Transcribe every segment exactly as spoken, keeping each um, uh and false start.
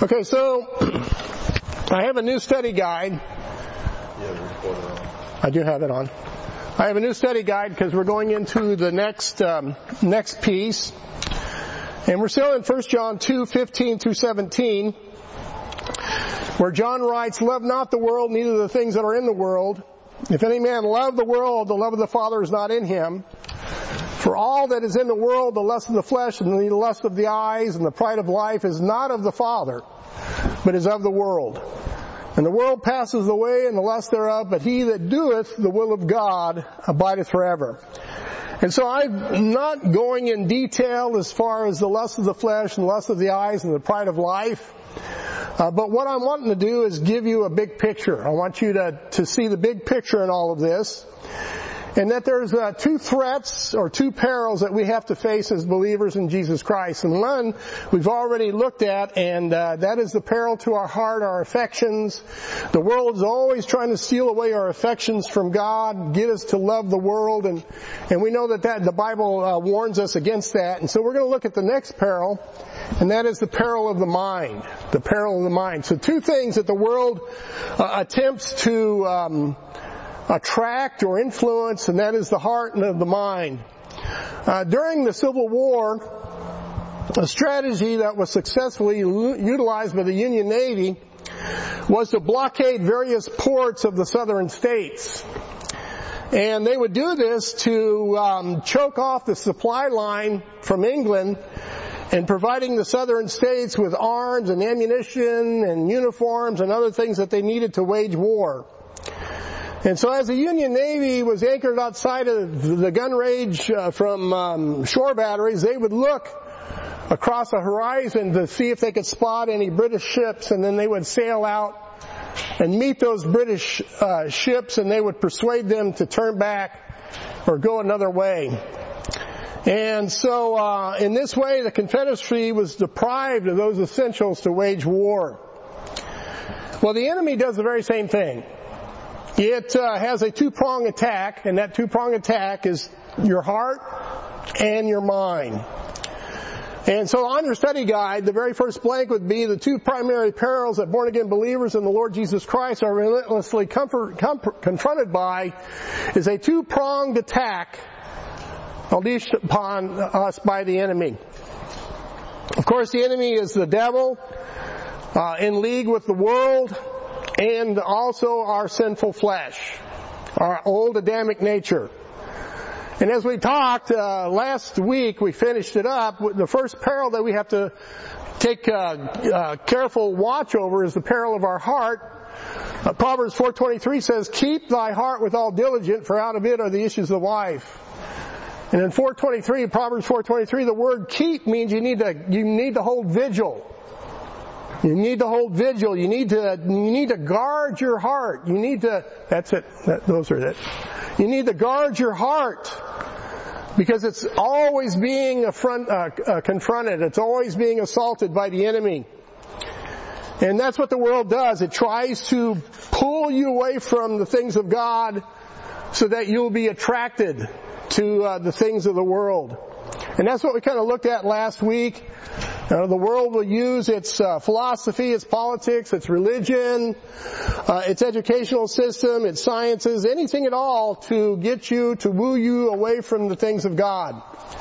Okay, so I have a new study guide. I do have it on. I have a new study guide because we're going into the next um, next piece, and we're still in First John two fifteen through seventeen, where John writes, "Love not the world, neither the things that are in the world. If any man love the world, the love of the Father is not in him. For all that is in the world, the lust of the flesh and the lust of the eyes and the pride of life is not of the Father, but is of the world. And the world passes away and the lust thereof, but he that doeth the will of God abideth forever." And so I'm not going in detail as far as the lust of the flesh and the lust of the eyes and the pride of life. Uh, but what I'm wanting to do is give you a big picture. I want you to, to see the big picture in all of this. And that there's uh, two threats or two perils that we have to face as believers in Jesus Christ. And one we've already looked at, and uh, that is the peril to our heart, our affections. The world is always trying to steal away our affections from God, get us to love the world, and and we know that, that the Bible uh, warns us against that. And so we're going to look at the next peril, and that is the peril of the mind. The peril of the mind. So two things that the world uh, attempts to um attract or influence, and that is the heart and the mind. Uh, during the Civil War, a strategy that was successfully utilized by the Union Navy was to blockade various ports of the southern states. And they would do this to um, choke off the supply line from England and providing the southern states with arms and ammunition and uniforms and other things that they needed to wage war. And so as the Union Navy was anchored outside of the gun range uh, from um, shore batteries, they would look across the horizon to see if they could spot any British ships, and then they would sail out and meet those British uh, ships, and they would persuade them to turn back or go another way. And so uh, in this way, the Confederacy was deprived of those essentials to wage war. Well, the enemy does the very same thing. It uh, has a two-prong attack, and that two-prong attack is your heart and your mind. And so on your study guide, the very first blank would be the two primary perils that born-again believers in the Lord Jesus Christ are relentlessly comfort, comfort, confronted by is a two-pronged attack unleashed upon us by the enemy. Of course, the enemy is the devil uh, in league with the world, and also our sinful flesh, our old Adamic nature. And as we talked uh, last week, we finished it up. The first peril that we have to take uh, uh, careful watch over is the peril of our heart. Uh, Proverbs four twenty-three says, "Keep thy heart with all diligence, for out of it are the issues of life." And in four twenty-three, Proverbs four twenty-three, the word "keep" means you need to you need to hold vigil. You need to hold vigil. You need to, you need to guard your heart. You need to, that's it. That, those are it. You need to guard your heart because it's always being affront, uh, uh, confronted. It's always being assaulted by the enemy. And that's what the world does. It tries to pull you away from the things of God so that you'll be attracted to uh, the things of the world. And that's what we kind of looked at last week. Uh, the world will use its uh, philosophy, its politics, its religion, uh, its educational system, its sciences, anything at all to get you, to woo you away from the things of God.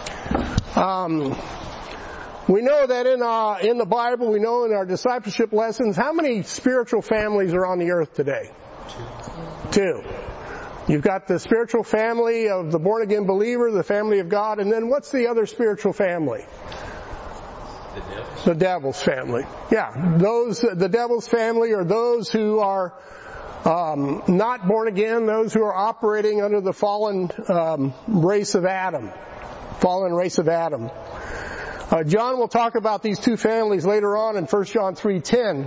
Um, we know that in uh, in the Bible, we know in our discipleship lessons, how many spiritual families are on the earth today? Two. Two. You've got the spiritual family of the born-again believer, the family of God, and then what's the other spiritual family? The devil's. The devil's family. Yeah, those, the devil's family are those who are um, not born again, those who are operating under the fallen um, race of Adam. Fallen race of Adam. Uh, John will talk about these two families later on in First John three ten.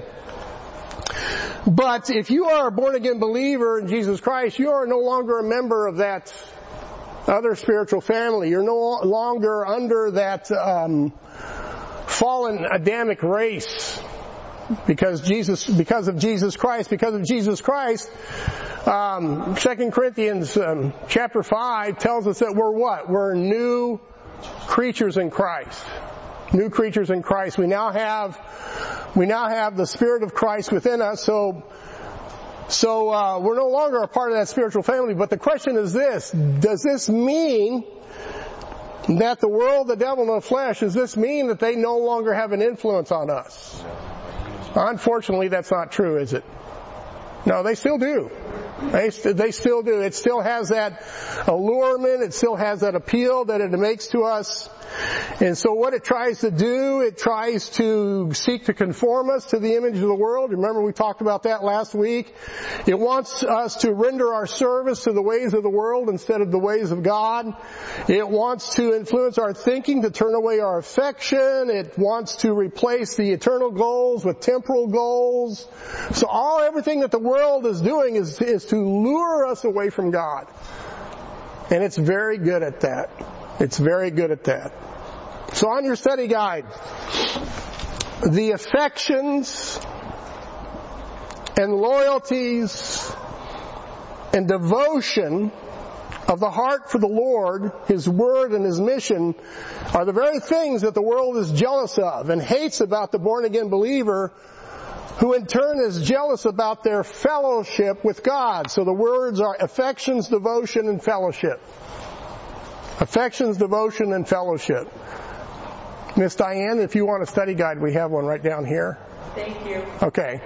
But if you are a born-again believer in Jesus Christ, you are no longer a member of that other spiritual family. You're no longer under that um, fallen Adamic race because Jesus, because of Jesus Christ. Because of Jesus Christ, um, Second Corinthians um, chapter five tells us that we're what? We're new creatures in Christ. new creatures in Christ. We now have, we now have the Spirit of Christ within us, so, so, uh, we're no longer a part of that spiritual family. But the question is this: does this mean that the world, the devil, and the flesh, does this mean that they no longer have an influence on us? Unfortunately, that's not true, is it? No, they still do. They, they still do. It still has that allurement. It still has that appeal that it makes to us. And so what it tries to do, it tries to seek to conform us to the image of the world. Remember we talked about that last week. It wants us to render our service to the ways of the world instead of the ways of God. It wants to influence our thinking, to turn away our affection. It wants to replace the eternal goals with temporal goals. So all, everything that the world is doing is, is to lure us away from God. And it's very good at that. It's very good at that. So on your study guide, the affections and loyalties and devotion of the heart for the Lord, His Word, and His mission are the very things that the world is jealous of and hates about the born-again believer, who in turn is jealous about their fellowship with God. So the words are affections, devotion, and fellowship. Affections, devotion, and fellowship. Miss Diane, if you want a study guide, we have one right down here. Thank you. Okay.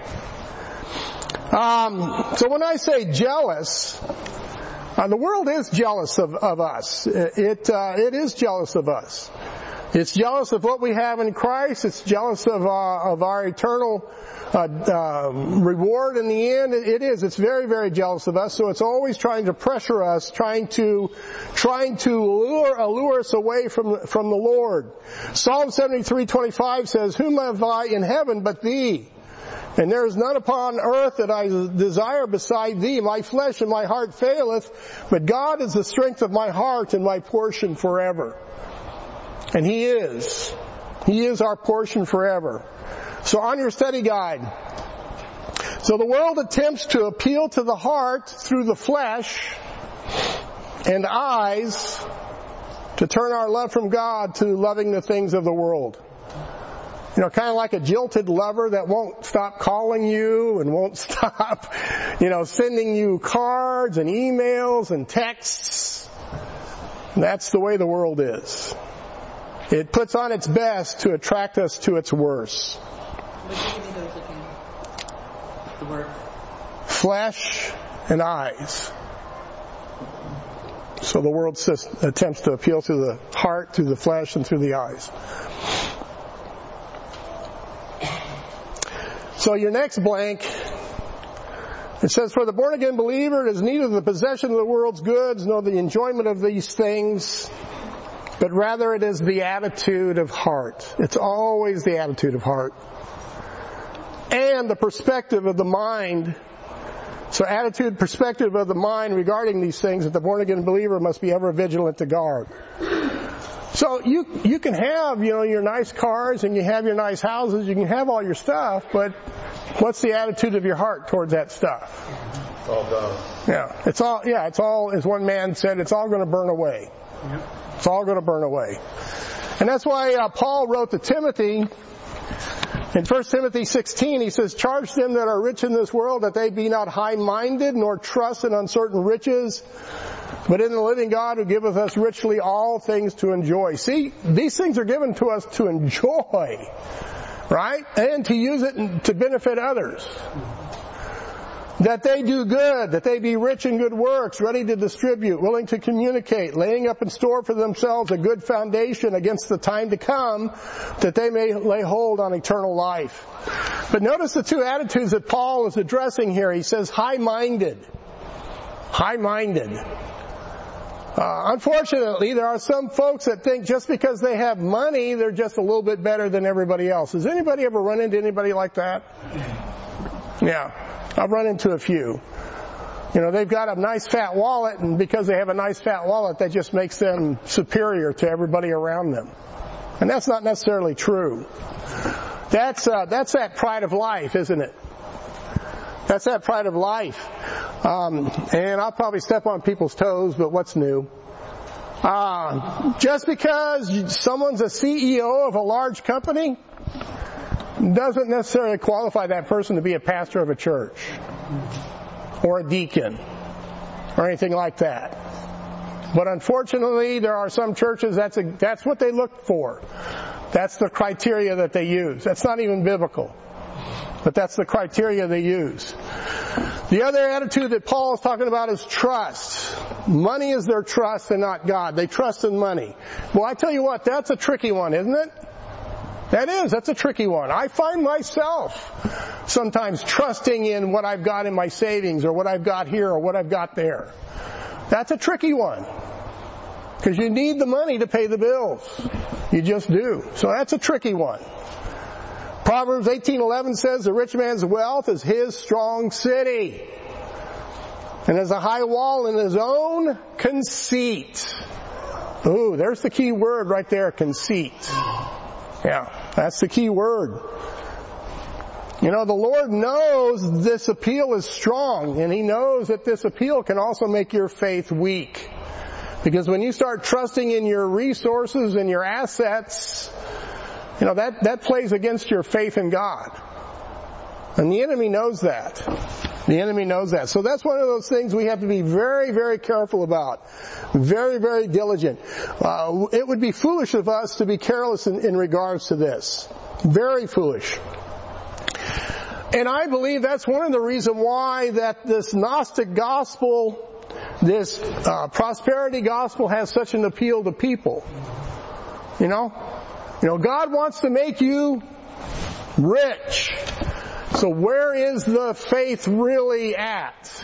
Um, so when I say jealous, uh, the world is jealous of, of us. It uh, it is jealous of us. It's jealous of what we have in Christ. It's jealous of uh, of our eternal uh, uh, reward in the end. It, it is. It's very, very jealous of us. So it's always trying to pressure us, trying to trying to lure, allure us away from from the Lord. Psalm seventy-three twenty-five says, "Whom have I in heaven but Thee? And there is none upon earth that I desire beside Thee. My flesh and my heart faileth, but God is the strength of my heart and my portion forever." And He is. He is our portion forever. So on your study guide. So the world attempts to appeal to the heart through the flesh and eyes to turn our love from God to loving the things of the world. You know, kind of like a jilted lover that won't stop calling you and won't stop, you know, sending you cards and emails and texts. That's the way the world is. It puts on its best to attract us to its worst. The word. Flesh and eyes. So the world attempts to appeal to the heart, through the flesh, and through the eyes. So your next blank, it says, "For the born-again believer, it is neither the possession of the world's goods nor the enjoyment of these things, but rather it is the attitude of heart." It's always the attitude of heart. And the perspective of the mind. So attitude, perspective of the mind regarding these things that the born-again believer must be ever vigilant to guard. So you you can have, you know, your nice cars and you have your nice houses, you can have all your stuff, but what's the attitude of your heart towards that stuff? It's all done. Yeah, it's all, yeah, it's all, as one man said, it's all going to burn away. Yep. It's all going to burn away. And that's why uh, Paul wrote to Timothy in First Timothy sixteen, he says, "Charge them that are rich in this world that they be not high-minded, nor trust in uncertain riches, but in the living God who giveth us richly all things to enjoy." See, these things are given to us to enjoy, right? And to use it to benefit others. That they do good, that they be rich in good works, ready to distribute, willing to communicate, laying up in store for themselves a good foundation against the time to come, that they may lay hold on eternal life. But notice the two attitudes that Paul is addressing here. He says high-minded. High-minded. Uh, unfortunately, there are some folks that think just because they have money, they're just a little bit better than everybody else. Has anybody ever run into anybody like that? Yeah. I've run into a few. You know, they've got a nice fat wallet, and because they have a nice fat wallet, that just makes them superior to everybody around them. And that's not necessarily true. That's, uh, that's that pride of life, isn't it? That's that pride of life. Um, and I'll probably step on people's toes, but what's new? Uh, just because someone's a C E O of a large company doesn't necessarily qualify that person to be a pastor of a church or a deacon or anything like that. But unfortunately, there are some churches that's a, that's what they look for. That's the criteria that they use. That's not even biblical, but that's the criteria they use. The other attitude that Paul is talking about is trust. Money is their trust and not God. They trust in money. Well, I tell you what, that's a tricky one, isn't it? That is, that's a tricky one. I find myself sometimes trusting in what I've got in my savings or what I've got here or what I've got there. That's a tricky one. Because you need the money to pay the bills. You just do. So that's a tricky one. Proverbs eighteen eleven says, the rich man's wealth is his strong city, and as a high wall in his own conceit. Ooh, there's the key word right there, conceit. Yeah, that's the key word. You know, the Lord knows this appeal is strong, and He knows that this appeal can also make your faith weak. Because when you start trusting in your resources and your assets, you know, that, that plays against your faith in God. And the enemy knows that. The enemy knows that. So that's one of those things we have to be very, very careful about. Very, very diligent. Uh, it would be foolish of us to be careless in, in regards to this. Very foolish. And I believe that's one of the reasons why that this Gnostic gospel, this uh, prosperity gospel has such an appeal to people. You know? You know, God wants to make you rich. So where is the faith really at?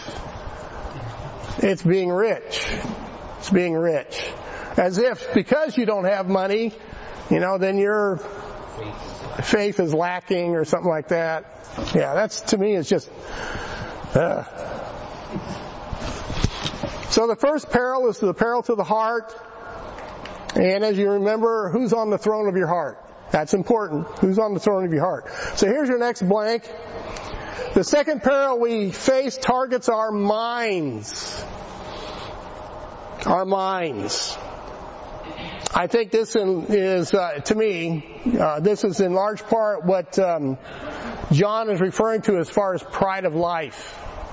It's being rich. It's being rich. As if because you don't have money, you know, then your faith is lacking or something like that. Yeah, that's, to me, is just, uh. So the first peril is the peril to the heart. And as you remember, who's on the throne of your heart? That's important. Who's on the throne of your heart? So here's your next blank. The second peril we face targets our minds. Our minds. I think this is, uh, to me, uh, this is in large part what um, John is referring to as far as pride of life.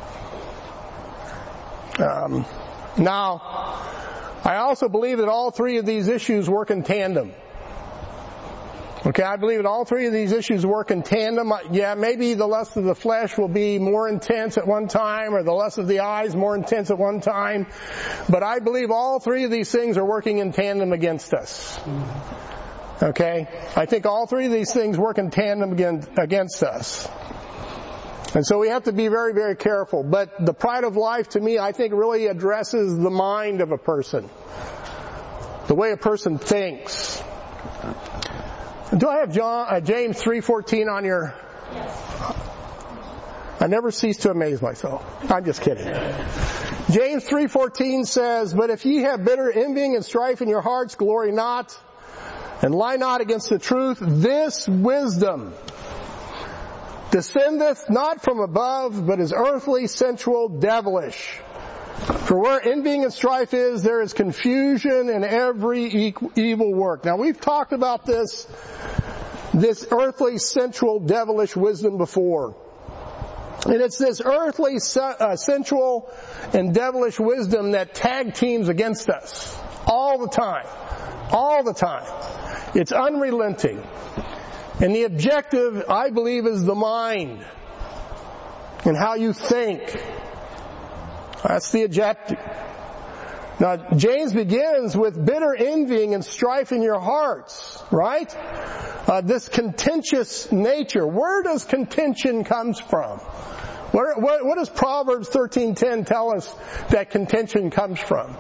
Um, now, I also believe that all three of these issues work in tandem. Okay, I believe that all three of these issues work in tandem. Yeah, maybe the lust of the flesh will be more intense at one time, or the lust of the eyes more intense at one time. But I believe all three of these things are working in tandem against us. Okay? I think all three of these things work in tandem against us. And so we have to be very, very careful. But the pride of life, to me, I think really addresses the mind of a person. The way a person thinks. Do I have John, uh, James three fourteen on your... Yes. I never cease to amaze myself. I'm just kidding. James three fourteen says, but if ye have bitter envying and strife in your hearts, glory not, and lie not against the truth. This wisdom descendeth not from above, but is earthly, sensual, devilish. For where envying and strife is, there is confusion in every evil work. Now we've talked about this, this earthly, sensual, devilish wisdom before. And it's this earthly, uh, sensual, and devilish wisdom that tag teams against us. All the time. All the time. It's unrelenting. And the objective, I believe, is the mind. And how you think. That's the objective. Now, James begins with bitter envying and strife in your hearts, right? Uh, this contentious nature. Where does contention comes from? Where, what, what does Proverbs thirteen ten tell us that contention comes from?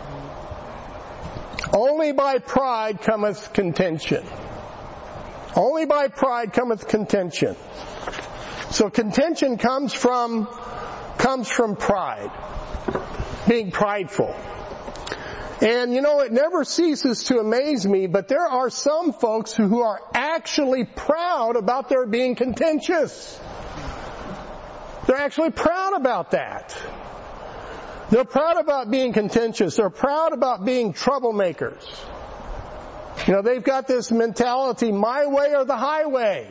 Only by pride cometh contention. Only by pride cometh contention. So contention comes from, comes from pride. Being prideful. And you know, it never ceases to amaze me, but there are some folks who are actually proud about their being contentious. They're actually proud about that. They're proud about being contentious. They're proud about being troublemakers. You know, they've got this mentality, my way or the highway.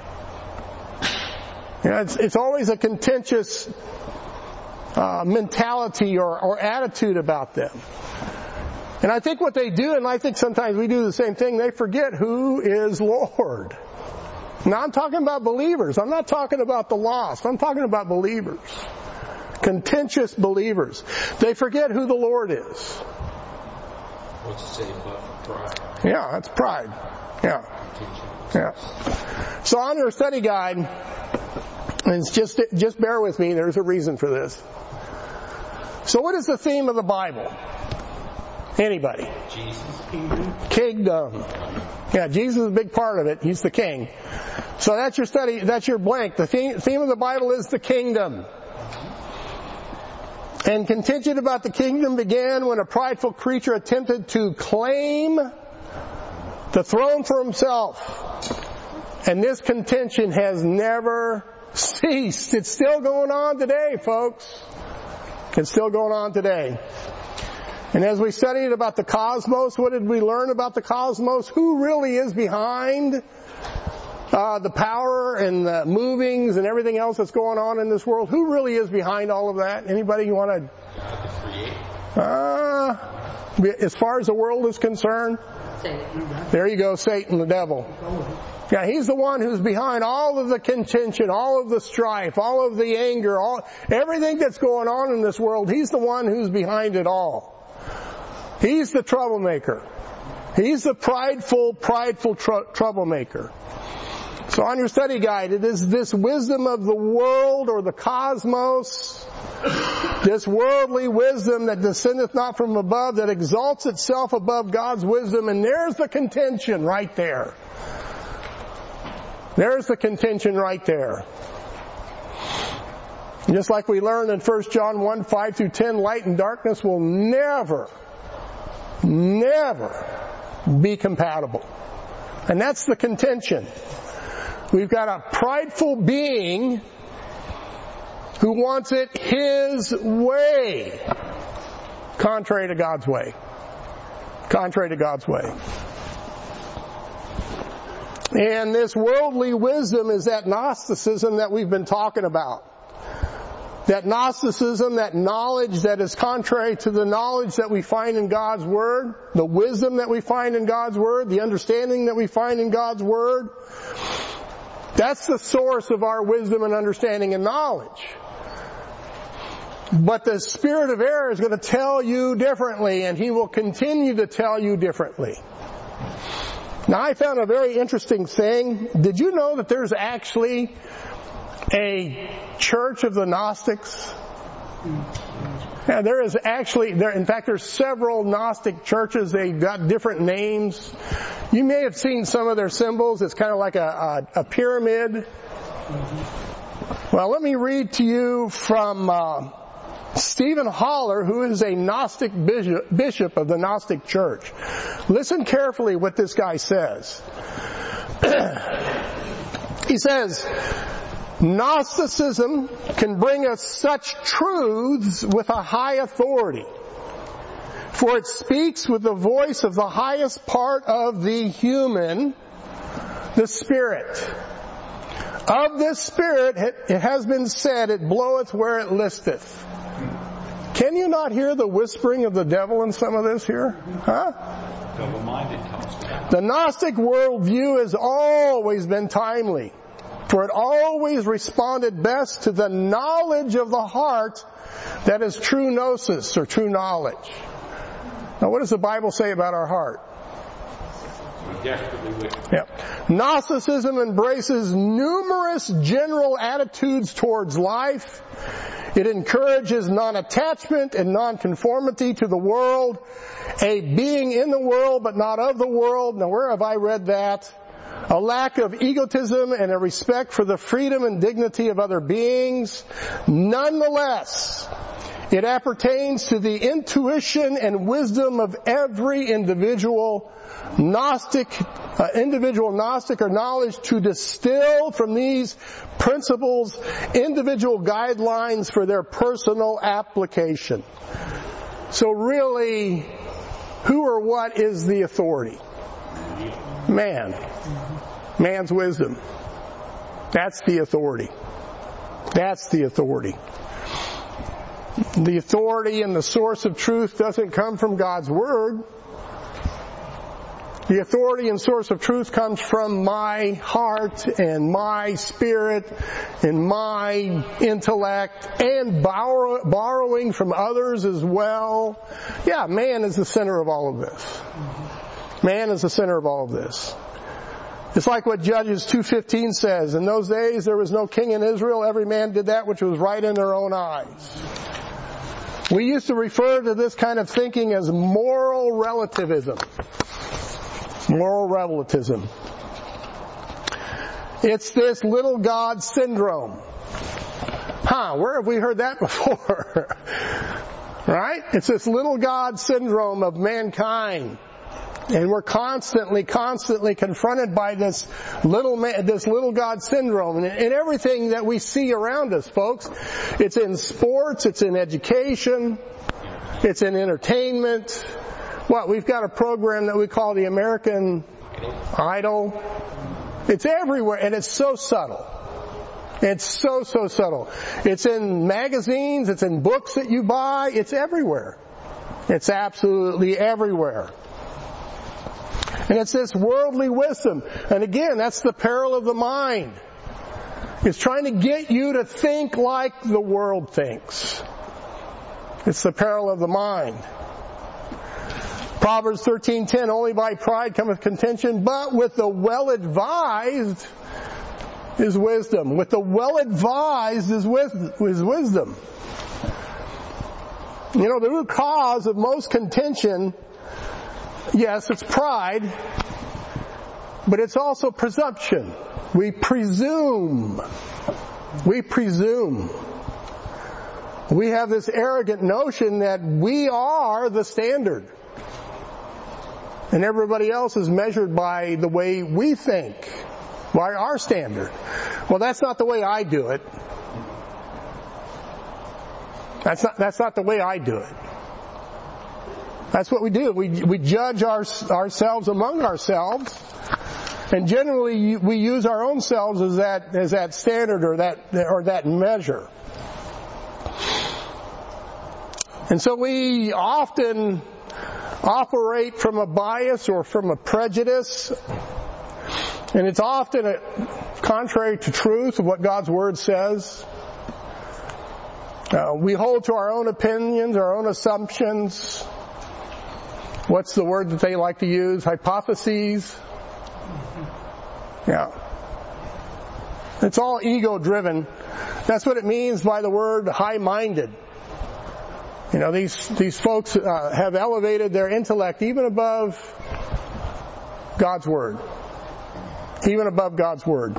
You know, it's, it's always a contentious uh, mentality or, or attitude about them. And I think what they do, and I think sometimes we do the same thing, they forget who is Lord. Now I'm talking about believers. I'm not talking about the lost. I'm talking about believers. Contentious believers. They forget who the Lord is. What's it say about pride? Yeah, that's pride. Yeah. Yeah. So on your study guide, and it's just, just bear with me, there's a reason for this. So what is the theme of the Bible? Anybody? Jesus. Kingdom. Yeah, Jesus is a big part of it. He's the king. So that's your study, that's your blank. The theme, theme of the Bible is the kingdom. And contention about the kingdom began when a prideful creature attempted to claim the throne for himself. And this contention has never ceased. It's still going on today, folks. It's still going on today. And as we studied about the cosmos, what did we learn about the cosmos? Who really is behind uh, the power and the movings and everything else that's going on in this world? Who really is behind all of that? Anybody you want to? Uh, as far as the world is concerned, Satan. There you go, Satan, the devil. Yeah, he's the one who's behind all of the contention, all of the strife, all of the anger, all everything that's going on in this world. He's the one who's behind it all. He's the troublemaker. He's the prideful, prideful tr- troublemaker. So on your study guide, it is this wisdom of the world or the cosmos, this worldly wisdom that descendeth not from above, that exalts itself above God's wisdom, and there's the contention right there. There's the contention right there. Just like we learned in First John one, five through ten, light and darkness will never, never be compatible. And that's the contention. We've got a prideful being who wants it his way, contrary to God's way. Contrary to God's way. And this worldly wisdom is that Gnosticism that we've been talking about. That Gnosticism, that knowledge that is contrary to the knowledge that we find in God's Word, the wisdom that we find in God's Word, the understanding that we find in God's Word. That's the source of our wisdom and understanding and knowledge. But the spirit of error is going to tell you differently, and he will continue to tell you differently. Now, I found a very interesting thing. Did you know that there's actually a church of the Gnostics? Yeah, there is actually, there, in fact, there's several Gnostic churches. They've got different names. You may have seen some of their symbols. It's kind of like a, a, a pyramid. Well, let me read to you from uh, Stephen Haller, who is a Gnostic bishop, bishop of the Gnostic Church. Listen carefully what this guy says. He says, Gnosticism can bring us such truths with a high authority, for it speaks with the voice of the highest part of the human, the spirit. Of this spirit it has been said, it bloweth where it listeth. Can you not hear the whispering of the devil in some of this here? Huh? Double-minded comes to The Gnostic worldview has always been timely, for it always responded best to the knowledge of the heart that is true gnosis, or true knowledge. Now, what does the Bible say about our heart? We desperately wish. Yeah. Gnosticism embraces numerous general attitudes towards life. It encourages non-attachment and non-conformity to the world, a being in the world but not of the world. Now, where have I read that? A lack of egotism and a respect for the freedom and dignity of other beings. Nonetheless, It appertains to the intuition and wisdom of every individual Gnostic, uh, individual Gnostic or knowledge to distill from these principles individual guidelines for their personal application. So really, who or what is the authority? Man. Man's wisdom. That's the authority. That's the authority. The authority and the source of truth doesn't come from God's Word. The authority and source of truth comes from my heart and my spirit and my intellect and borrow, borrowing from others as well. Yeah, man is the center of all of this. Man is the center of all of this. It's like what Judges two fifteen says, in those days there was no king in Israel, every man did that which was right in their own eyes. We used to refer to this kind of thinking as moral relativism. Moral relativism. It's this little God syndrome. Huh, where have we heard that before? Right? It's this little God syndrome of mankind. And we're constantly, constantly confronted by this little man, this little God syndrome. And in everything that we see around us, folks, it's in sports, it's in education, it's in entertainment. What, we've got a program that we call the American Idol. It's everywhere, and it's so subtle. It's so, so subtle. It's in magazines, it's in books that you buy, it's everywhere. It's absolutely everywhere. And it's this worldly wisdom. And again, that's the peril of the mind. It's trying to get you to think like the world thinks. It's the peril of the mind. Proverbs thirteen ten, only by pride cometh contention, but with the well-advised is wisdom. With the well-advised is wisdom. You know, the root cause of most contention, yes, it's pride, but it's also presumption. We presume. We presume. We have this arrogant notion that we are the standard. And everybody else is measured by the way we think, by our standard. Well, that's not the way I do it. That's not, that's not the way I do it. That's what we do. We, we judge our, ourselves among ourselves, and generally we use our own selves as that, as that standard or that, or that measure. And so we often operate from a bias or from a prejudice, and it's often a, contrary to truth of what God's Word says. Uh, we hold to our own opinions, our own assumptions. What's the word that they like to use? Hypotheses. Yeah. It's all ego-driven. That's what it means by the word high-minded. You know, these these folks uh, have elevated their intellect even above God's Word. Even above God's Word.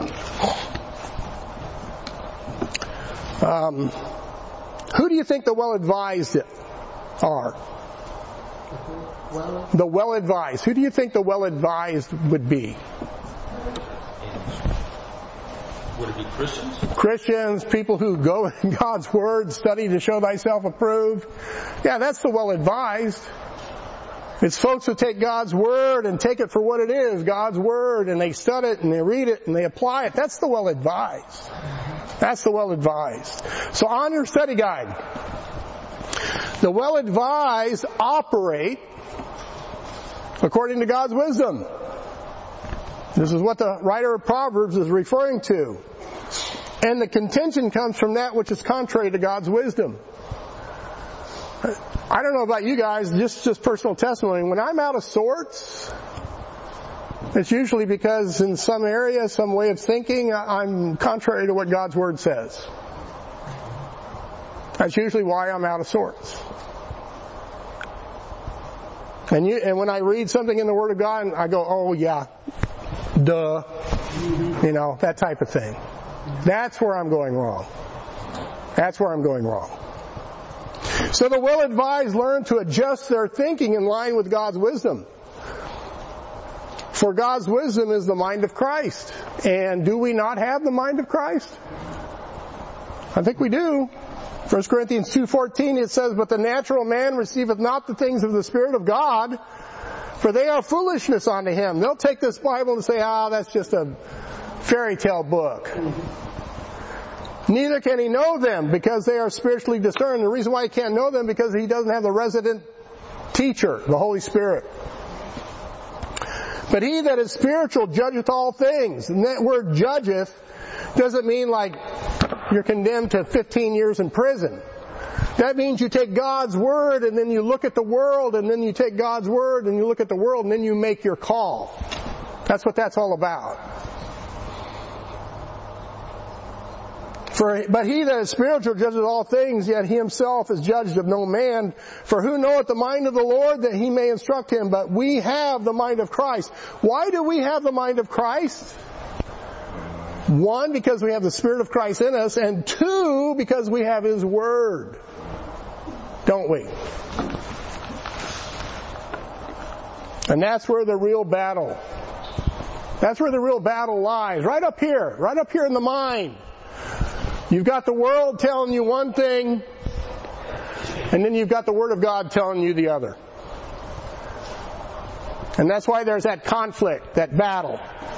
Um, who do you think the well-advised are? Well, the well-advised. Who do you think the well-advised would be? Would it be Christians? Christians, people who go in God's Word, study to show thyself approved. Yeah, that's the well-advised. It's folks who take God's Word and take it for what it is, God's Word, and they study it and they read it and they apply it. That's the well-advised. That's the well-advised. So on your study guide, the well-advised operate according to God's wisdom. This is what the writer of Proverbs is referring to. And the contention comes from that which is contrary to God's wisdom. I don't know about you guys, just, just personal testimony. When I'm out of sorts, it's usually because in some area, some way of thinking, I'm contrary to what God's Word says. That's usually why I'm out of sorts. And you, and when I read something in the Word of God, I go, oh yeah, duh, you know, that type of thing. That's where I'm going wrong. That's where I'm going wrong. So the well-advised learn to adjust their thinking in line with God's wisdom. For God's wisdom is the mind of Christ. And do we not have the mind of Christ? I think we do. First Corinthians two fourteen, it says, "But the natural man receiveth not the things of the Spirit of God, for they are foolishness unto him." They'll take this Bible and say, ah, that's just a fairy tale book. "Neither can he know them, because they are spiritually discerned." The reason why he can't know them, because he doesn't have the resident teacher, the Holy Spirit. "But he that is spiritual judgeth all things." And that word judgeth doesn't mean like you're condemned to fifteen years in prison. That means you take God's Word and then you look at the world, and then you take God's Word and you look at the world, and then you make your call. That's what that's all about. For, but he that is spiritual judges all things, yet he himself is judged of no man. For who knoweth the mind of the Lord, that he may instruct him? But we have the mind of Christ. Why do we have the mind of Christ? One, because we have the Spirit of Christ in us, and two, because we have His Word. Don't we? And that's where the real battle, that's where the real battle lies. Right up here. Right up here in the mind. You've got the world telling you one thing, and then you've got the Word of God telling you the other. And that's why there's that conflict, that battle.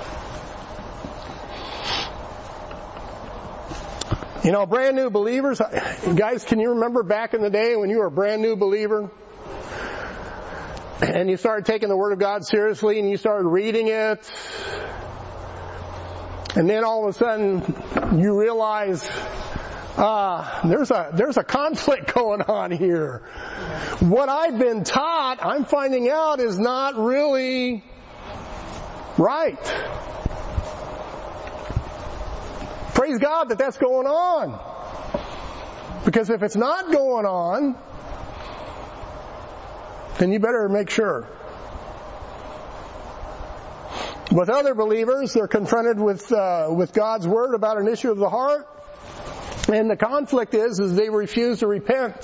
You know, brand new believers, guys, can you remember back in the day when you were a brand new believer? And you started taking the Word of God seriously, and you started reading it. And then all of a sudden, you realize, ah, uh, there's a, there's a conflict going on here. What I've been taught, I'm finding out, is not really right. Praise God that that's going on. Because if it's not going on, then you better make sure. With other believers, they're confronted with uh, with God's Word about an issue of the heart, and the conflict is, is they refuse to repent.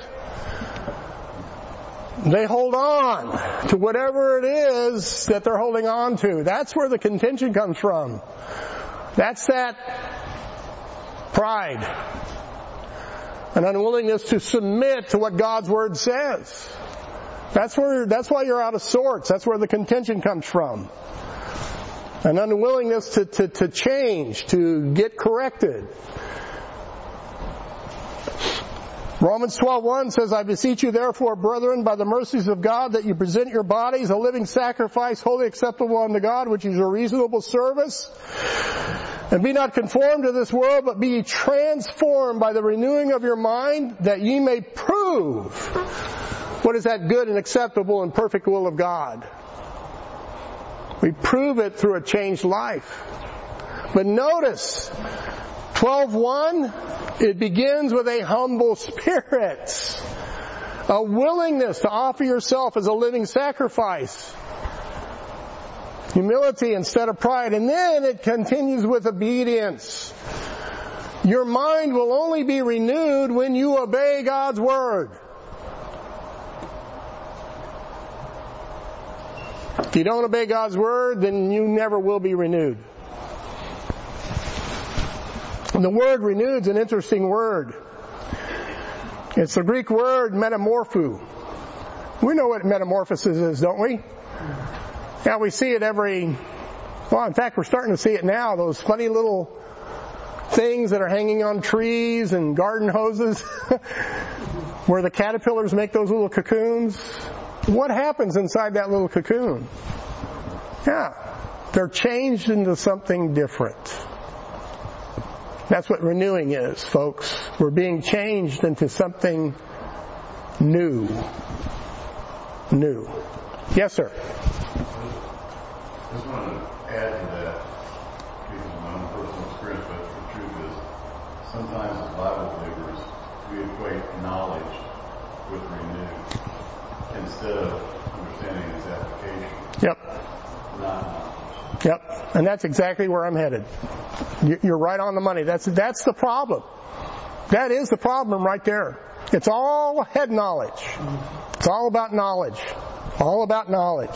They hold on to whatever it is that they're holding on to. That's where the contention comes from. That's that pride, an unwillingness to submit to what God's Word says. That's where, that's why you're out of sorts. That's where the contention comes from. An unwillingness to, to, to change, to get corrected. Romans twelve one says, "I beseech you therefore, brethren, by the mercies of God, that you present your bodies a living sacrifice, wholly acceptable unto God, which is your reasonable service. And be not conformed to this world, but be ye transformed by the renewing of your mind, that ye may prove what is that good and acceptable and perfect will of God." We prove it through a changed life. But notice, twelve one, it begins with a humble spirit. A willingness to offer yourself as a living sacrifice. Humility instead of pride. And then it continues with obedience. Your mind will only be renewed when you obey God's Word. If you don't obey God's Word, then you never will be renewed. And the word renewed is an interesting word. It's the Greek word metamorpho. We know what metamorphosis is, don't we? Yeah, we see it every, well, in fact, we're starting to see it now, those funny little things that are hanging on trees and garden hoses where the caterpillars make those little cocoons. What happens inside that little cocoon? Yeah, they're changed into something different. That's what renewing is, folks. We're being changed into something new. New. Yes, sir. I just want to add to that, because of my own personal experience, but the truth is, sometimes as Bible believers, we equate knowledge with renewed, instead of understanding its application. Yep. Not knowledge. Yep. And that's exactly where I'm headed. You're right on the money. That's, that's the problem. That is the problem right there. It's all head knowledge. It's all about knowledge. All about knowledge.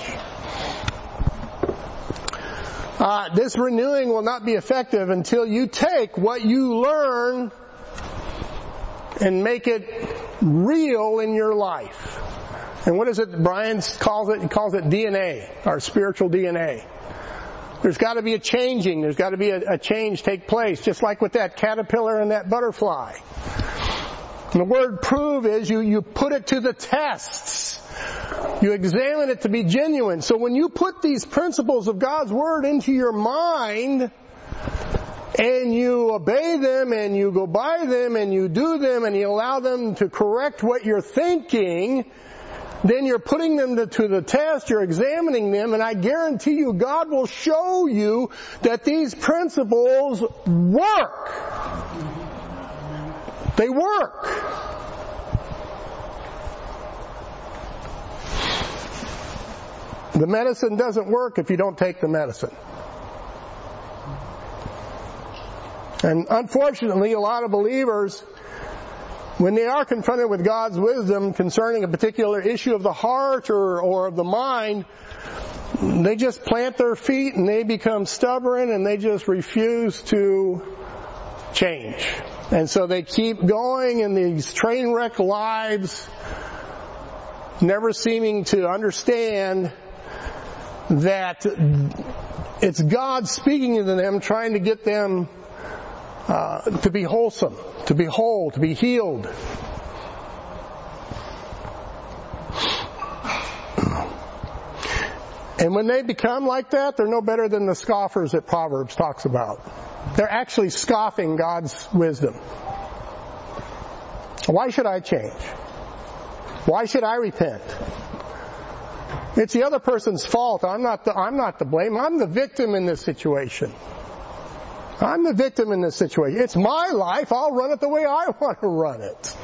Uh, this renewing will not be effective until you take what you learn and make it real in your life. And what is it Brian calls it? He calls it D N A, our spiritual D N A. There's got to be a changing. There's got to be a, a change take place, just like with that caterpillar and that butterfly. And the word prove is you, you put it to the tests. You examine it to be genuine. So when you put these principles of God's Word into your mind, and you obey them, and you go by them, and you do them, and you allow them to correct what you're thinking, then you're putting them to, to the test, you're examining them, and I guarantee you God will show you that these principles work. They work. The medicine doesn't work if you don't take the medicine. And unfortunately, a lot of believers, when they are confronted with God's wisdom concerning a particular issue of the heart or, or of the mind, they just plant their feet and they become stubborn and they just refuse to change. And so they keep going in these train wreck lives, never seeming to understand that it's God speaking to them, trying to get them uh, to be wholesome, to be whole, to be healed. And when they become like that, they're no better than the scoffers that Proverbs talks about. They're actually scoffing God's wisdom. Why should I change? Why should I repent? It's the other person's fault. I'm not the, I'm not to blame. I'm the victim in this situation. I'm the victim in this situation. It's my life. I'll run it the way I want to run it.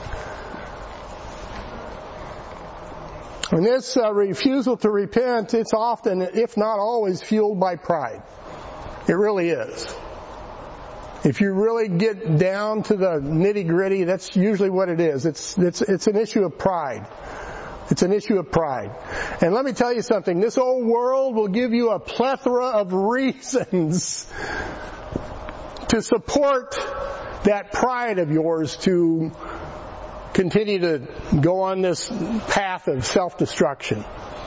And this uh, refusal to repent, it's often, if not always, fueled by pride. It really is. If you really get down to the nitty-gritty, that's usually what it is. It's, it's, it's an issue of pride. It's an issue of pride. And let me tell you something. This old world will give you a plethora of reasons to support that pride of yours to continue to go on this path of self-destruction.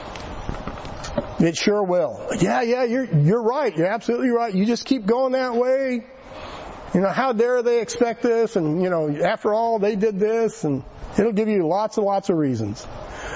It sure will. Yeah, yeah, you're, you're right. You're absolutely right. You just keep going that way. You know, how dare they expect this? And, you know, after all, they did this. And it'll give you lots and lots of reasons.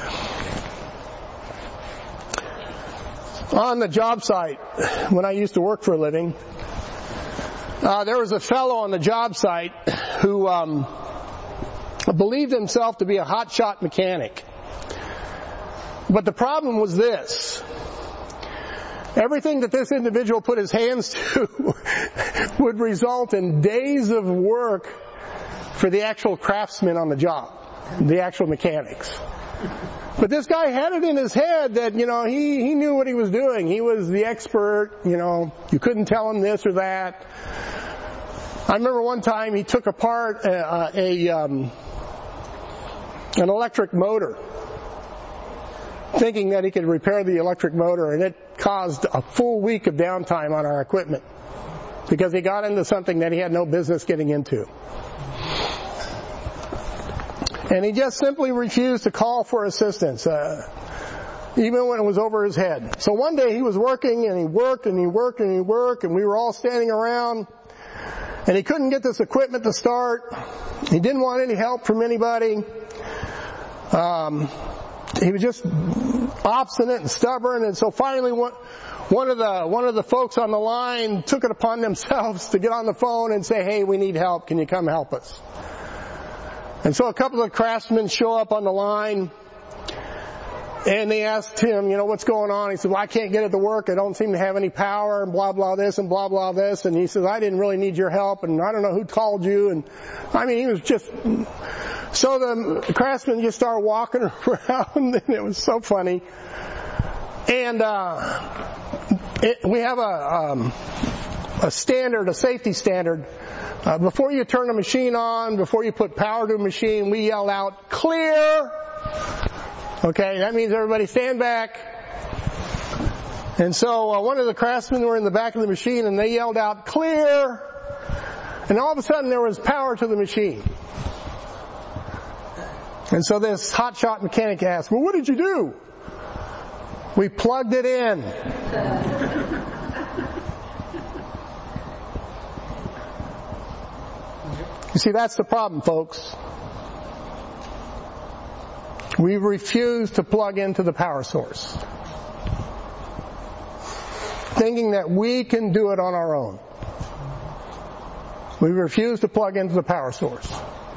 On the job site, when I used to work for a living, uh, there was a fellow on the job site who um, believed himself to be a hotshot mechanic. But the problem was this. Everything that this individual put his hands to would result in days of work for the actual craftsmen on the job, the actual mechanics. But this guy had it in his head that, you know, he, he knew what he was doing. He was the expert, you know, you couldn't tell him this or that. I remember one time he took apart a, a um, an electric motor, thinking that he could repair the electric motor, and it caused a full week of downtime on our equipment because he got into something that he had no business getting into. And he just simply refused to call for assistance, uh, even when it was over his head. So one day he was working, and he worked, and he worked, and he worked, and we were all standing around, and he couldn't get this equipment to start. He didn't want any help from anybody. Um, he was just obstinate and stubborn, and so finally one, one of the one of the folks on the line took it upon themselves to get on the phone and say, "Hey, we need help. Can you come help us?" And so a couple of craftsmen show up on the line, and they asked him, you know, what's going on? He said, well, I can't get it to work. I don't seem to have any power, and blah, blah, this, and blah, blah, this. And he says, I didn't really need your help, and I don't know who called you. And I mean, he was just... So the craftsmen just started walking around, and it was so funny. And uh, it, we have a... Um, a standard, a safety standard. Uh, before you turn a machine on, before you put power to a machine, we yell out, clear! Okay, that means everybody stand back. And so uh, one of the craftsmen were in the back of the machine and they yelled out, clear! And all of a sudden there was power to the machine. And so this hotshot mechanic asked, well, what did you do? We plugged it in. You see, that's the problem, folks. We refuse to plug into the power source, thinking that we can do it on our own. We refuse to plug into the power source.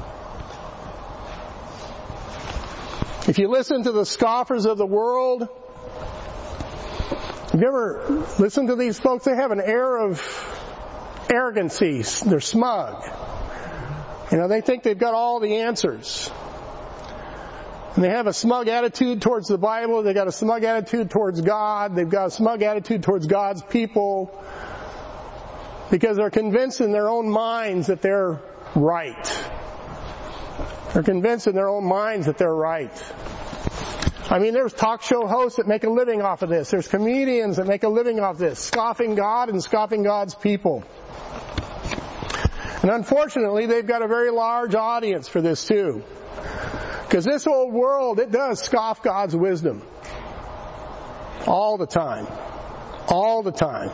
If you listen to the scoffers of the world, have you ever listened to these folks? They have an air of arrogancy. They're smug. You know, they think they've got all the answers. And they have a smug attitude towards the Bible. They've got a smug attitude towards God. They've got a smug attitude towards God's people. Because they're convinced in their own minds that they're right. They're convinced in their own minds that they're right. I mean, there's talk show hosts that make a living off of this. There's comedians that make a living off this, scoffing God and scoffing God's people. And unfortunately, they've got a very large audience for this too. Because this old world, it does scoff God's wisdom. All the time. All the time.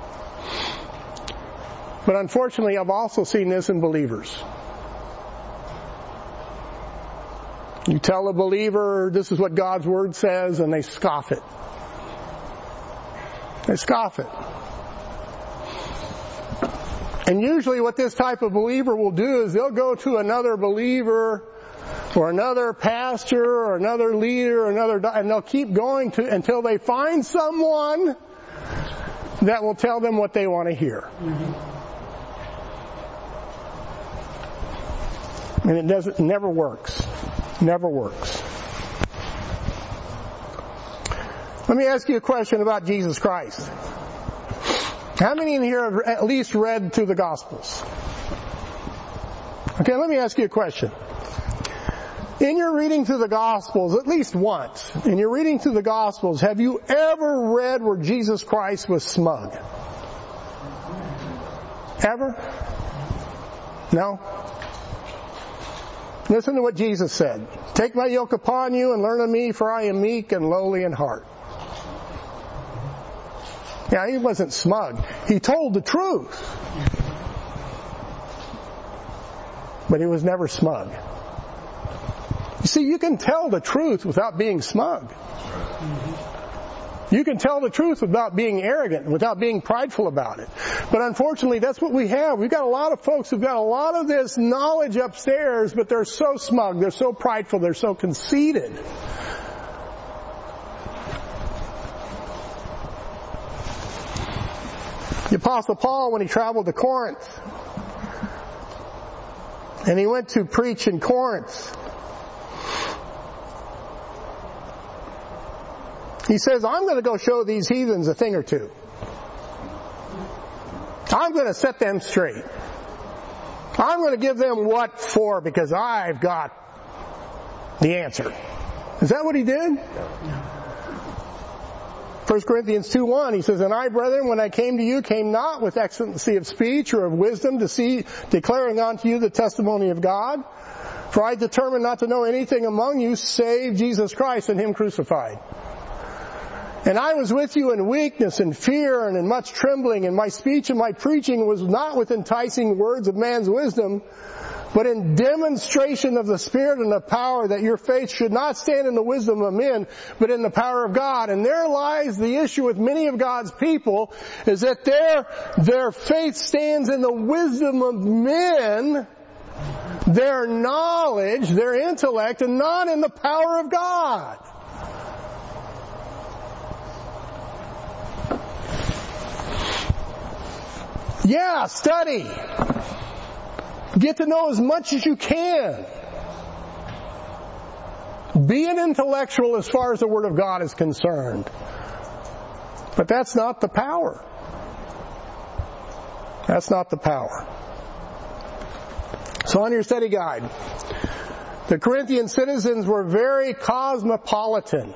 But unfortunately, I've also seen this in believers. You tell a believer, this is what God's Word says, and they scoff it. They scoff it. And usually what this type of believer will do is they'll go to another believer or another pastor or another leader or another, and they'll keep going to until they find someone that will tell them what they want to hear. And it doesn't, it never works. Never works. Let me ask you a question about Jesus Christ. How many in here have at least read through the Gospels? Okay, let me ask you a question. In your reading through the Gospels, at least once, in your reading through the Gospels, have you ever read where Jesus Christ was smug? Ever? No? Listen to what Jesus said. Take my yoke upon you and learn of me, for I am meek and lowly in heart. Yeah, he wasn't smug. He told the truth. But he was never smug. You see, you can tell the truth without being smug. You can tell the truth without being arrogant, without being prideful about it. But unfortunately, that's what we have. We've got a lot of folks who've got a lot of this knowledge upstairs, but they're so smug, they're so prideful, they're so conceited. The Apostle Paul, when he traveled to Corinth, and he went to preach in Corinth, he says, I'm going to go show these heathens a thing or two. I'm going to set them straight. I'm going to give them what for, because I've got the answer. Is that what he did? First Corinthians two one, he says, And I, brethren, when I came to you, came not with excellency of speech or of wisdom to see, declaring unto you the testimony of God. For I determined not to know anything among you save Jesus Christ and Him crucified. And I was with you in weakness and fear and in much trembling, and my speech and my preaching was not with enticing words of man's wisdom, but in demonstration of the Spirit and of power, that your faith should not stand in the wisdom of men, but in the power of God. And there lies the issue with many of God's people, is that their, their faith stands in the wisdom of men, their knowledge, their intellect, and not in the power of God. Yeah, study. Get to know as much as you can. Be an intellectual as far as the Word of God is concerned. But that's not the power. That's not the power. So on your study guide, the Corinthian citizens were very cosmopolitan.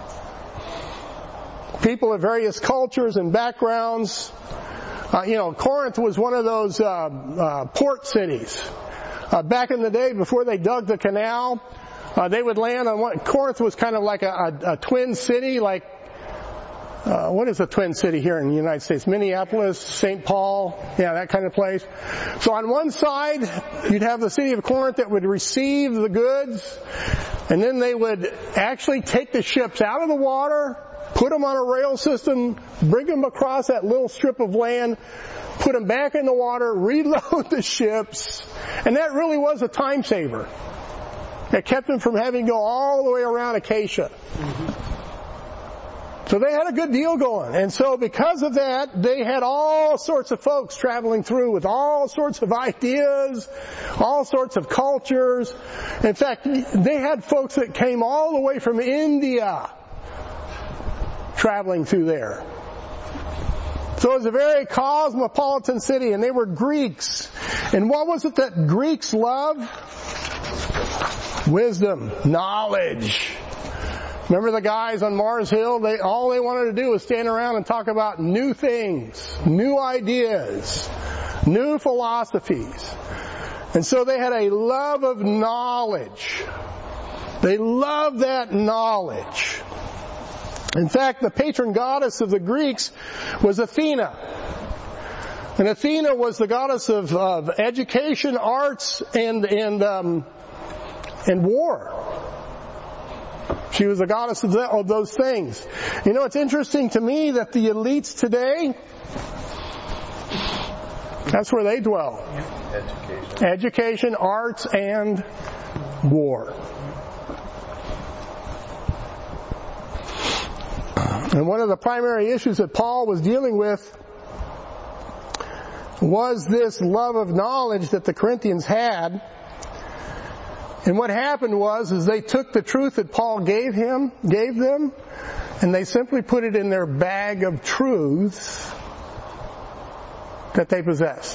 People of various cultures and backgrounds. Uh, you know, Corinth was one of those uh, uh, port cities. Uh, back in the day, before they dug the canal, uh, they would land on one. Corinth was kind of like a, a, a twin city, like uh, what is a twin city here in the United States? Minneapolis, Saint Paul, yeah, that kind of place. So on one side, you'd have the city of Corinth that would receive the goods, and then they would actually take the ships out of the water, put them on a rail system, bring them across that little strip of land, put them back in the water, reload the ships, and that really was a time saver. It kept them from having to go all the way around Acacia. Mm-hmm. So they had a good deal going. And so because of that, they had all sorts of folks traveling through with all sorts of ideas, all sorts of cultures. In fact, they had folks that came all the way from India traveling through there. So it was a very cosmopolitan city, and they were Greeks. And what was it that Greeks loved? Wisdom, knowledge. Remember the guys on Mars Hill? They all they wanted to do was stand around and talk about new things, new ideas, new philosophies. And so they had a love of knowledge. They loved that knowledge. In fact, the patron goddess of the Greeks was Athena. And Athena was the goddess of, of education, arts, and and um, and war. She was the goddess of, the, of those things. You know, it's interesting to me that the elites today, that's where they dwell. Education. Education, arts, and war. And one of the primary issues that Paul was dealing with was this love of knowledge that the Corinthians had. And what happened was, is they took the truth that Paul gave him, gave them, and they simply put it in their bag of truths that they possessed.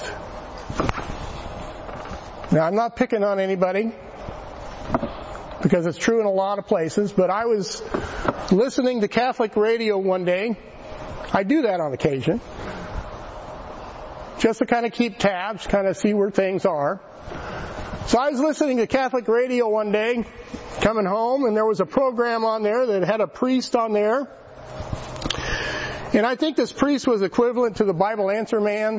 Now, I'm not picking on anybody, because it's true in a lot of places, but I was listening to Catholic radio one day. I do that on occasion, just to kind of keep tabs, kind of see where things are. So I was listening to Catholic radio one day, coming home, and there was a program on there that had a priest on there. And I think this priest was equivalent to the Bible Answer Man.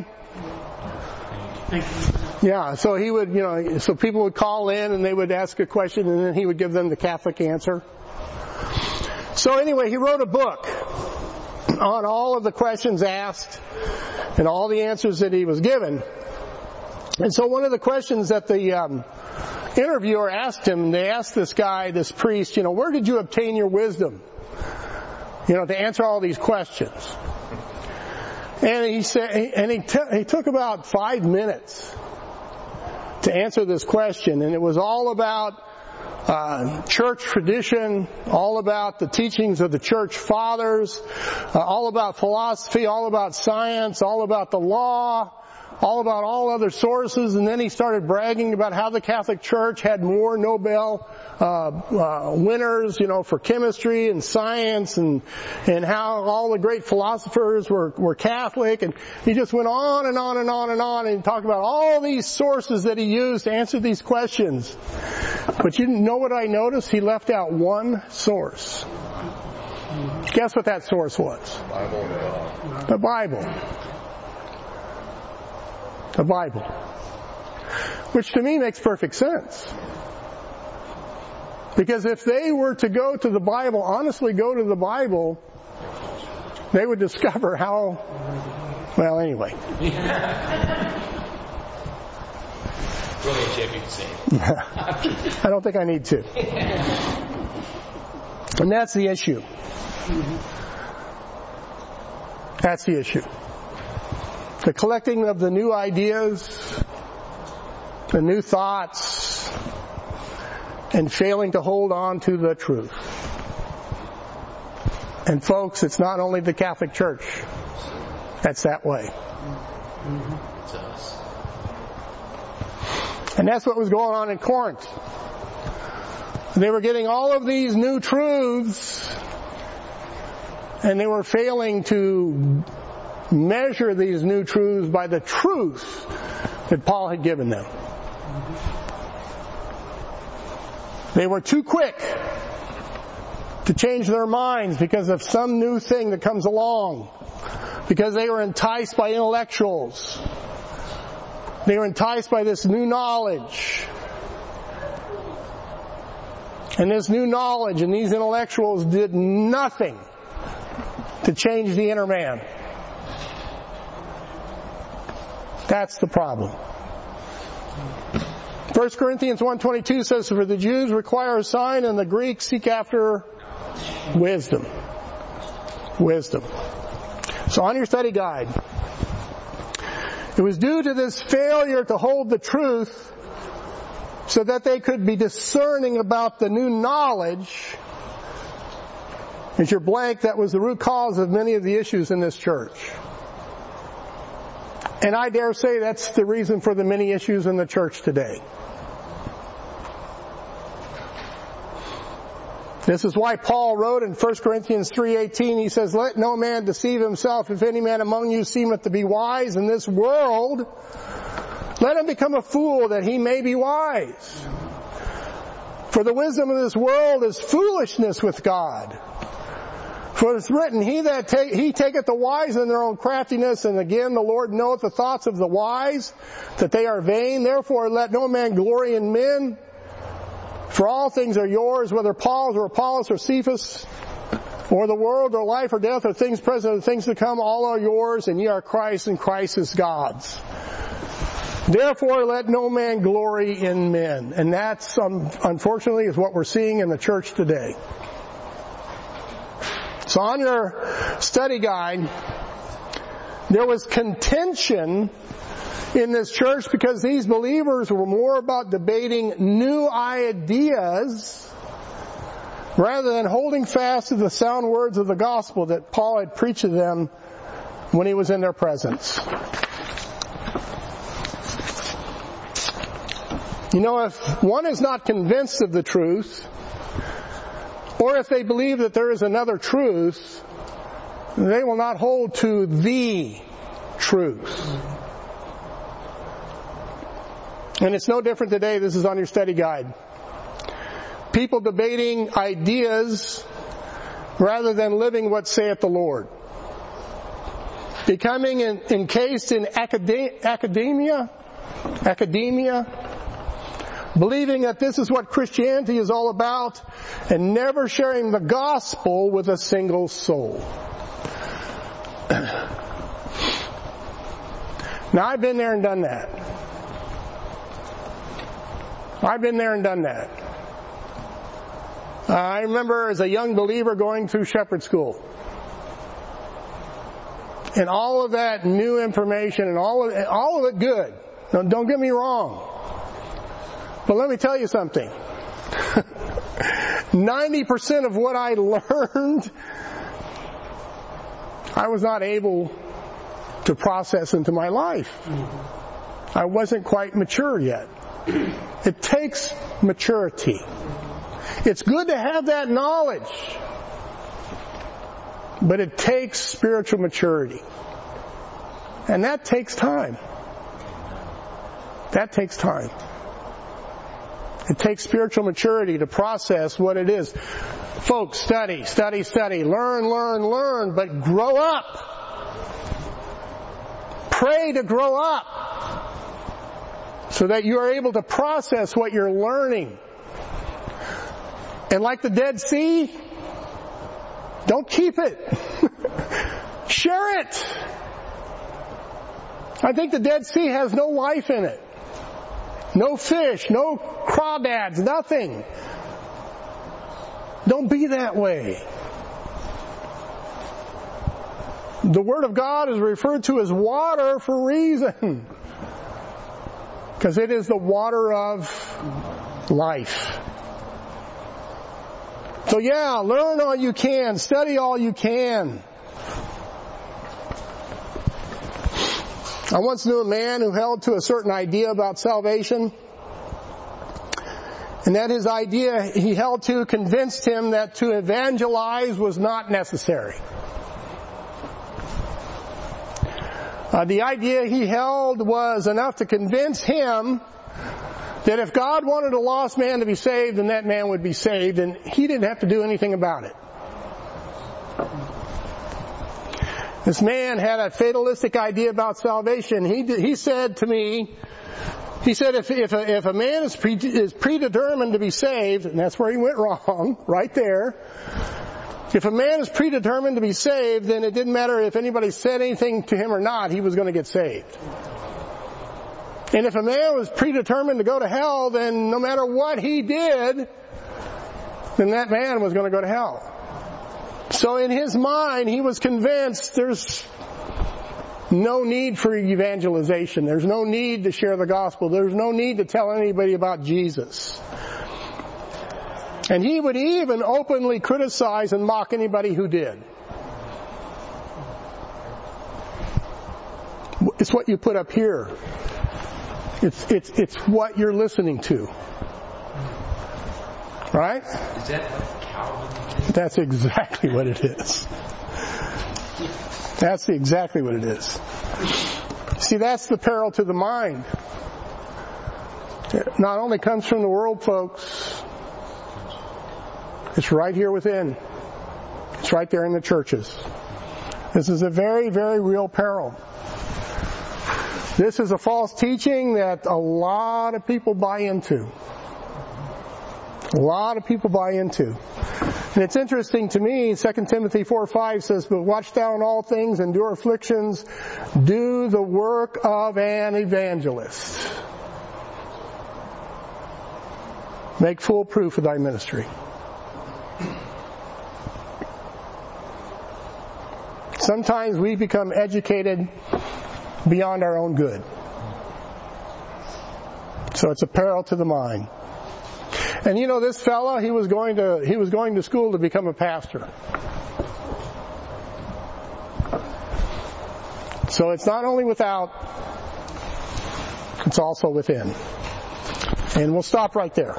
Yeah, so he would, you know, so people would call in and they would ask a question and then he would give them the Catholic answer. So anyway, he wrote a book on all of the questions asked and all the answers that he was given. And so one of the questions that the um, interviewer asked him, they asked this guy, this priest, you know, where did you obtain your wisdom? You know, to answer all these questions. And he said, and he, t- he took about five minutes to answer this question, and it was all about uh, church tradition, all about the teachings of the church fathers, uh, all about philosophy, all about science, all about the law, all about all other sources. And then he started bragging about how the Catholic Church had more Nobel uh, uh winners, you know, for chemistry and science, and and how all the great philosophers were were Catholic. And he just went on and on and on and on and talked about all these sources that he used to answer these questions. But you know what I noticed? He left out one source. Guess what that source was? Bible. The Bible. The Bible. Which to me makes perfect sense. Because if they were to go to the Bible, honestly go to the Bible, they would discover how, well, anyway. Go ahead, Jeff, you can say it. I don't think I need to. And that's the issue. That's the issue. The collecting of the new ideas, the new thoughts, and failing to hold on to the truth. And folks, it's not only the Catholic Church that's that way. And that's what was going on in Corinth. They were getting all of these new truths, and they were failing to measure these new truths by the truth that Paul had given them. They were too quick to change their minds because of some new thing that comes along, because they were enticed by intellectuals. They were enticed by this new knowledge. And this new knowledge and these intellectuals did nothing to change the inner man. That's the problem. First Corinthians one twenty-two says, for the Jews require a sign and the Greeks seek after wisdom. Wisdom. So on your study guide, it was due to this failure to hold the truth so that they could be discerning about the new knowledge. As your blank, that was the root cause of many of the issues in this church. And I dare say that's the reason for the many issues in the church today. This is why Paul wrote in First Corinthians three eighteen, he says, let no man deceive himself. If any man among you seemeth to be wise in this world, let him become a fool that he may be wise. For the wisdom of this world is foolishness with God. For it's written, he that take, he taketh the wise in their own craftiness, and again the Lord knoweth the thoughts of the wise, that they are vain. Therefore let no man glory in men. For all things are yours, whether Paul's or Apollos or Cephas, or the world or life or death or things present or things to come, all are yours, and ye are Christ, and Christ is God's. Therefore let no man glory in men. And that's, um, unfortunately, is what we're seeing in the church today. So on your study guide, there was contention in this church because these believers were more about debating new ideas rather than holding fast to the sound words of the gospel that Paul had preached to them when he was in their presence. You know, if one is not convinced of the truth, or if they believe that there is another truth, they will not hold to the truth. And it's no different today. This is on your study guide. People debating ideas rather than living what saith the Lord. Becoming en- encased in acad- academia, academia, believing that this is what Christianity is all about, and never sharing the gospel with a single soul. Now, I've been there and done that. I've been there and done that. Uh, I remember as a young believer going through shepherd school. And all of that new information and all of it, all of it good. Don't, don't get me wrong. But let me tell you something. ninety percent of what I learned, I was not able to process into my life. I wasn't quite mature yet. It takes maturity. It's good to have that knowledge, but it takes spiritual maturity. And that takes time. That takes time. It takes spiritual maturity to process what it is. Folks, study, study, study, learn, learn, learn, but grow up. Pray to grow up so that you are able to process what you're learning. And like the Dead Sea, don't keep it. Share it. I think the Dead Sea has no life in it. No fish, no crawdads, nothing. Don't be that way. The Word of God is referred to as water for a reason. Because it is the water of life. So yeah, learn all you can, study all you can. I once knew a man who held to a certain idea about salvation. and that his idea he held to convinced him that to evangelize was not necessary. Uh, the idea he held was enough to convince him that if God wanted a lost man to be saved, then that man would be saved, and he didn't have to do anything about it. This man had a fatalistic idea about salvation. He he said to me, he said if if a, if a man is pre, is predetermined to be saved, and that's where he went wrong, right there. If a man is predetermined to be saved, then it didn't matter if anybody said anything to him or not, he was going to get saved. And if a man was predetermined to go to hell, then no matter what he did, then that man was going to go to hell. So in his mind, he was convinced there's no need for evangelization. There's no need to share the gospel. There's no need to tell anybody about Jesus. And he would even openly criticize and mock anybody who did. It's what you put up here. It's, it's, it's what you're listening to. Right? Is that what Calvin did? That's exactly what it is. That's exactly what it is. See, that's the peril to the mind. It not only comes from the world, folks, it's right here within. It's right there in the churches. This is a very, very real peril. This is a false teaching that a lot of people buy into. A lot of people buy into. And it's interesting to me, Second Timothy four five says, "But watch thou in all things, endure afflictions, do the work of an evangelist. Make full proof of thy ministry." Sometimes we become educated beyond our own good. So it's a peril to the mind. And you know, this fellow, he was going to he was going to school to become a pastor. So it's not only without, it's also within. And we'll stop right there.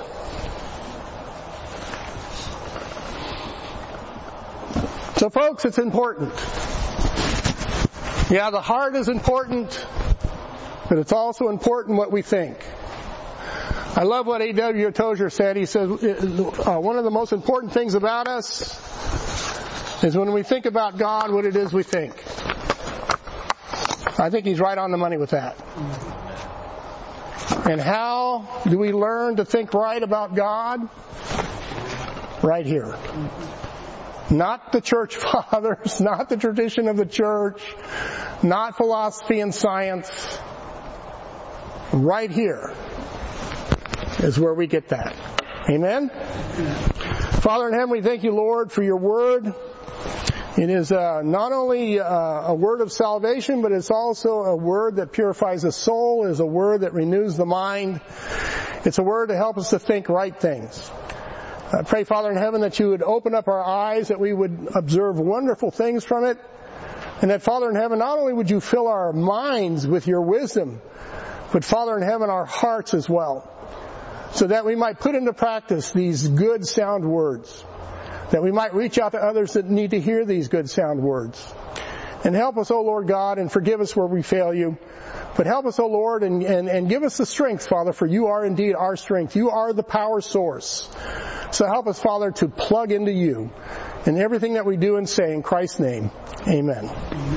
So folks, it's important. Yeah, the heart is important, but it's also important what we think. I love what A W Tozer said. He says, uh, one of the most important things about us is when we think about God, what it is we think. I think he's right on the money with that. And how do we learn to think right about God? Right here. Not the church fathers, not the tradition of the church, not philosophy and science. Right here is where we get that. Amen? Father in heaven, we thank you, Lord, for your word. It is uh, not only uh, a word of salvation, but it's also a word that purifies the soul. It is a word that renews the mind. It's a word to help us to think right things. I pray, Father in heaven, that you would open up our eyes, that we would observe wonderful things from it, and that, Father in heaven, not only would you fill our minds with your wisdom, but, Father in heaven, our hearts as well, so that we might put into practice these good, sound words, that we might reach out to others that need to hear these good, sound words. And help us, O Lord God, and forgive us where we fail you. But help us, O Lord, and, and, and give us the strength, Father, for you are indeed our strength. You are the power source. So help us, Father, to plug into you in everything that we do and say in Christ's name. Amen.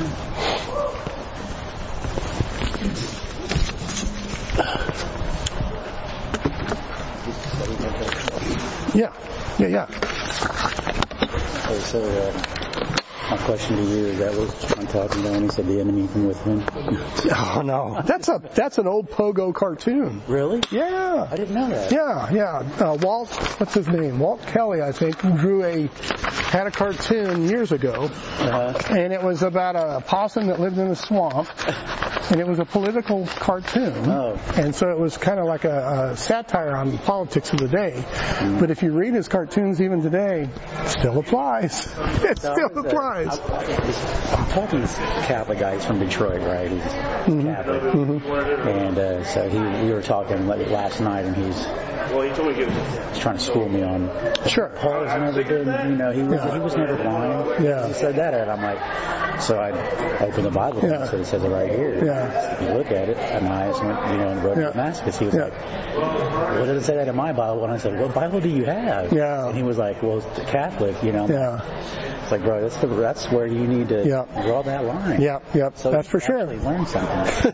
Yeah, yeah, yeah. Okay, so uh, my question to you is, that was John talking about when he said the enemy from within? Oh no, that's a that's an old Pogo cartoon. Really? Yeah. I didn't know that. Yeah, yeah. Uh, Walt, what's his name? Walt Kelly, I think, drew a had a cartoon years ago, Uh-huh. and it was about a possum that lived in a swamp. and it was a political cartoon. Oh. And so it was kind of like a, a satire on politics of the day. Mm. But if you read his cartoons even today, it still applies. It So still I was, uh, applies. I, I, I'm talking to this Catholic guy. He's from Detroit, right? He's Mm-hmm. Catholic. Mm-hmm. And uh, so he, we were talking last night, and he's Well, he told me he he's trying to school me on. Sure. Paul's never been, you know, he was Yeah. he was never blind. Yeah. He said that, and I'm like, so I opened the Bible, Yeah. and so it says it right here. Yeah. If you look at it, Ananias went, you know, and wrote Yeah. to Damascus. He was Yeah. like, well, does it say that in my Bible? And I said, what Bible do you have? Yeah. And he was like, well, it's the Catholic, you know. Yeah. It's like, bro, that's the, that's where you need to Yeah. draw that line. Yep, yep, So that's for you sure. actually learn something.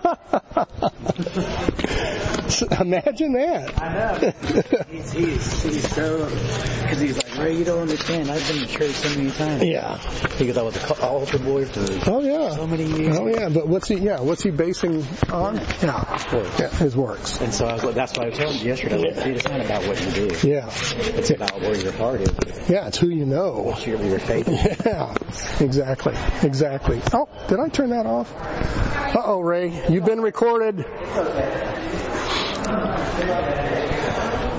Imagine that. I know. He's, he's, he's so, because he's like, Ray, you don't understand. I've been to church so many times. Yeah. Because I was an altar boy for Oh yeah. so many years. Oh yeah. But what's he? Yeah. What's he basing on? Yeah. Works. Yeah. His works. And so I was like, that's why I told you yesterday. Like, see, it's not about what you do. Yeah. It's about where your heart is. Yeah. It's who you know. What's your, your faith is. Yeah. Exactly. Exactly. Oh, did I turn that off? Uh oh, Ray. You've been recorded.